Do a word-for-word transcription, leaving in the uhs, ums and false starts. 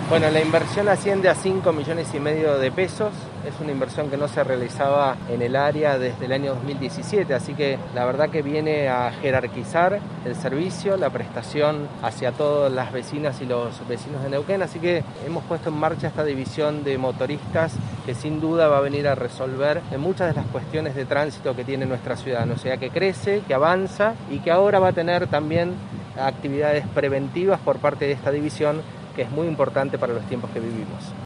Bueno, la inversión asciende a cinco millones y medio de pesos. Es una inversión que no se realizaba en el área desde el año dos mil diecisiete, así que la verdad que viene a jerarquizar el servicio, la prestación hacia todas las vecinas y los vecinos de Neuquén, así que hemos puesto en marcha esta división de motoristas que sin duda va a venir a resolver muchas de las cuestiones de tránsito que tiene nuestra ciudad, o sea que crece, que avanza y que ahora va a tener también actividades preventivas por parte de esta división, que es muy importante para los tiempos que vivimos.